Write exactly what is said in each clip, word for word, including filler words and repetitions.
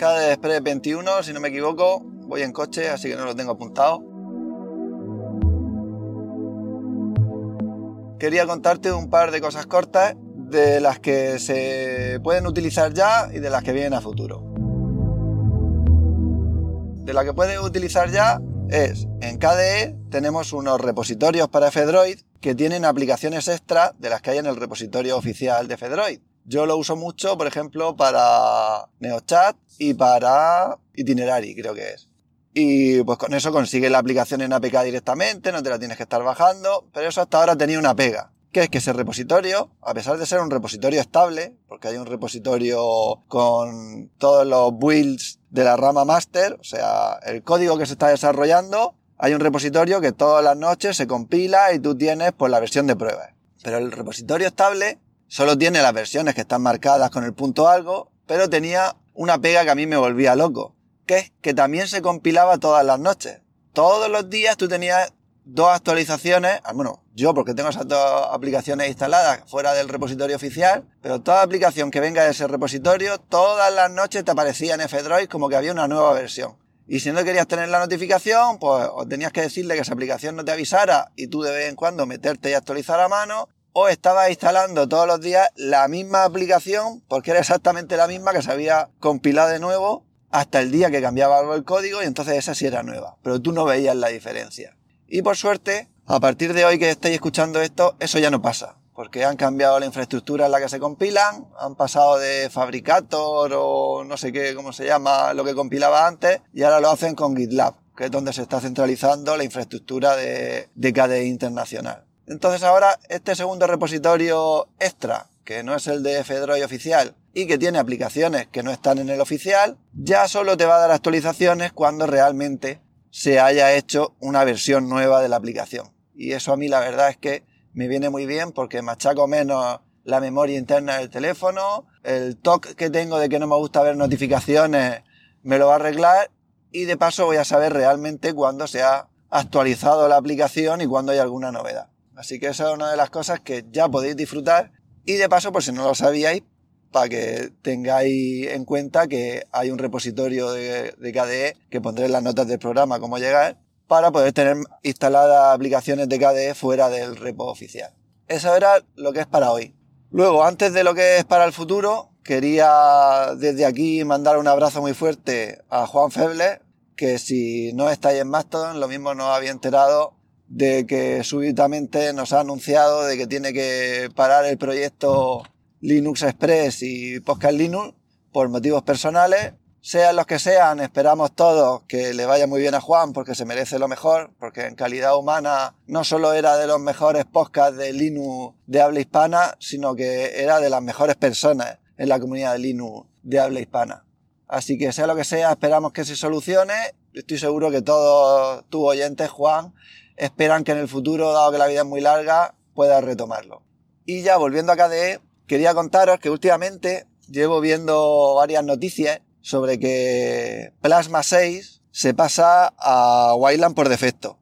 K D E Express veintiuno, si no me equivoco. Voy en coche, así que no lo tengo apuntado. Quería contarte un par de cosas cortas de las que se pueden utilizar ya y de las que vienen a futuro. De la que puedes utilizar ya es, en K D E tenemos unos repositorios para F-Droid que tienen aplicaciones extra de las que hay en el repositorio oficial de F-Droid. Yo lo uso mucho, por ejemplo, para NeoChat y para Itinerary, creo que es. Y pues con eso consigues la aplicación en A P K directamente, no te la tienes que estar bajando, pero eso hasta ahora tenía una pega, que es que ese repositorio, a pesar de ser un repositorio estable, porque hay un repositorio con todos los builds de la rama master, o sea, el código que se está desarrollando, hay un repositorio que todas las noches se compila y tú tienes pues la versión de pruebas. Pero el repositorio estable solo tiene las versiones que están marcadas con el punto algo, pero tenía una pega que a mí me volvía loco, que es que también se compilaba todas las noches. Todos los días tú tenías dos actualizaciones, bueno, yo porque tengo esas dos aplicaciones instaladas fuera del repositorio oficial, pero toda aplicación que venga de ese repositorio, todas las noches te aparecía en F-Droid como que había una nueva versión. Y si no querías tener la notificación, pues o tenías que decirle que esa aplicación no te avisara y tú de vez en cuando meterte y actualizar a mano, o estabas instalando todos los días la misma aplicación porque era exactamente la misma que se había compilado de nuevo hasta el día que cambiaba algo el código y entonces esa sí era nueva, pero tú no veías la diferencia. Y por suerte, a partir de hoy que estéis escuchando esto, eso ya no pasa, porque han cambiado la infraestructura en la que se compilan, han pasado de Fabricator o no sé qué, cómo se llama, lo que compilaba antes, y ahora lo hacen con GitLab, que es donde se está centralizando la infraestructura de, de K D E internacional. Entonces ahora este segundo repositorio extra, que no es el de F-Droid oficial y que tiene aplicaciones que no están en el oficial, ya solo te va a dar actualizaciones cuando realmente se haya hecho una versión nueva de la aplicación. Y eso a mí la verdad es que me viene muy bien porque machaco menos la memoria interna del teléfono, el toque que tengo de que no me gusta ver notificaciones me lo va a arreglar y de paso voy a saber realmente cuándo se ha actualizado la aplicación y cuándo hay alguna novedad. Así que esa es una de las cosas que ya podéis disfrutar y de paso, por si no lo sabíais, para que tengáis en cuenta que hay un repositorio de, de K D E que pondré en las notas del programa cómo llegar para poder tener instaladas aplicaciones de K D E fuera del repo oficial. Eso era lo que es para hoy. Luego, antes de lo que es para el futuro, quería desde aquí mandar un abrazo muy fuerte a Juan Feble, que si no estáis en Mastodon, lo mismo nos había enterado de que súbitamente nos ha anunciado de que tiene que parar el proyecto Linux Express y Podcast Linux por motivos personales, sean los que sean. Esperamos todos que le vaya muy bien a Juan porque se merece lo mejor, porque en calidad humana no solo era de los mejores podcasts de Linux de habla hispana, sino que era de las mejores personas en la comunidad de Linux de habla hispana. Así que sea lo que sea, esperamos que se solucione. Estoy seguro que todos tus oyentes, Juan, esperan que en el futuro, dado que la vida es muy larga, puedas retomarlo. Y ya volviendo a K D E, quería contaros que últimamente llevo viendo varias noticias sobre que Plasma seis se pasa a Wayland por defecto.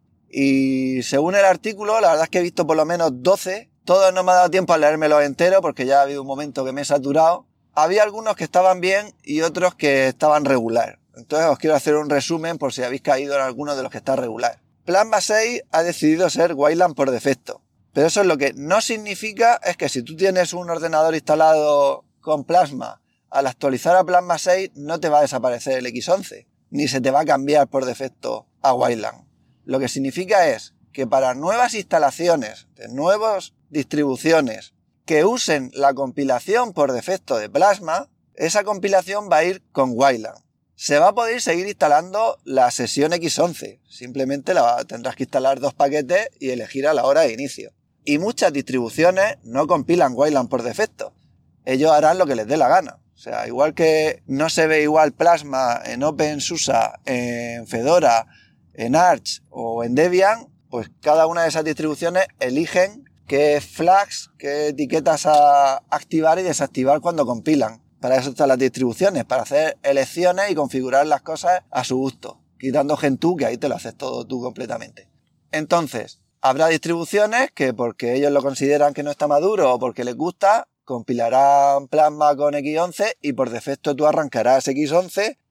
Y según el artículo, la verdad es que he visto por lo menos doce. Todos no me ha dado tiempo a leérmelos enteros porque ya ha habido un momento que me he saturado. Había algunos que estaban bien y otros que estaban regular. Entonces os quiero hacer un resumen por si habéis caído en alguno de los que está regular. Plasma seis ha decidido ser Wayland por defecto. Pero eso es lo que no significa es que si tú tienes un ordenador instalado con Plasma, al actualizar a Plasma seis no te va a desaparecer el equis once, ni se te va a cambiar por defecto a Wayland. Lo que significa es que para nuevas instalaciones de nuevas distribuciones que usen la compilación por defecto de Plasma, esa compilación va a ir con Wayland. Se va a poder seguir instalando la sesión equis once, simplemente la, tendrás que instalar dos paquetes y elegir a la hora de inicio. Y muchas distribuciones no compilan Wayland por defecto. Ellos harán lo que les dé la gana. O sea, igual que no se ve igual Plasma en OpenSUSE, en Fedora, en Arch o en Debian, pues cada una de esas distribuciones eligen qué flags, qué etiquetas a activar y desactivar cuando compilan. Para eso están las distribuciones, para hacer elecciones y configurar las cosas a su gusto, quitando Gentoo, que ahí te lo haces todo tú completamente. Entonces, habrá distribuciones que porque ellos lo consideran que no está maduro o porque les gusta, compilarán Plasma con equis once y por defecto tú arrancarás equis once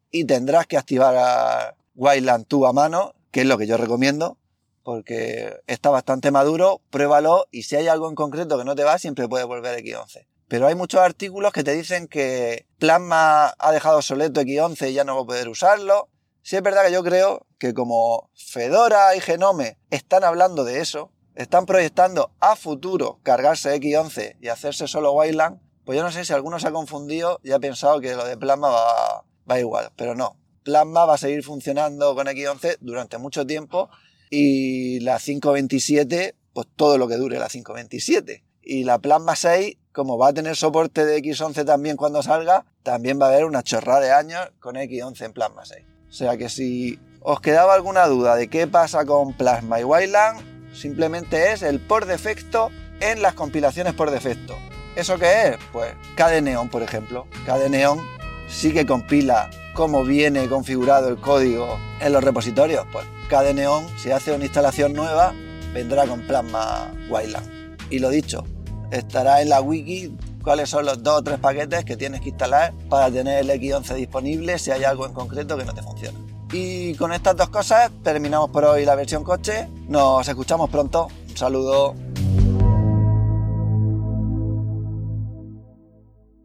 y tendrás que activar Wayland tú a mano, que es lo que yo recomiendo, porque está bastante maduro, pruébalo y si hay algo en concreto que no te va, siempre puedes volver a X once. Pero hay muchos artículos que te dicen que Plasma ha dejado obsoleto X once y ya no va a poder usarlo. Sí es verdad que yo creo que como Fedora y Genome están hablando de eso, están proyectando a futuro cargarse X once y hacerse solo Wayland, pues yo no sé si alguno se ha confundido y ha pensado que lo de Plasma va, va igual, pero no. Plasma va a seguir funcionando con X once durante mucho tiempo y la cinco veintisiete, pues todo lo que dure la cinco veintisiete. Y la Plasma seis, como va a tener soporte de X once también cuando salga, también va a haber una chorrada de años con X once en Plasma seis. O sea que si os quedaba alguna duda de qué pasa con Plasma y Wayland, simplemente es el por defecto en las compilaciones por defecto. ¿Eso qué es? Pues KDeneon, por ejemplo. KDeneon sí que compila cómo viene configurado el código en los repositorios. Pues KDeneon, si hace una instalación nueva, vendrá con Plasma Wayland. Y lo dicho, estará en la wiki cuáles son los dos o tres paquetes que tienes que instalar para tener el X once disponible si hay algo en concreto que no te funciona. Y con estas dos cosas terminamos por hoy la versión coche. Nos escuchamos pronto. Un saludo.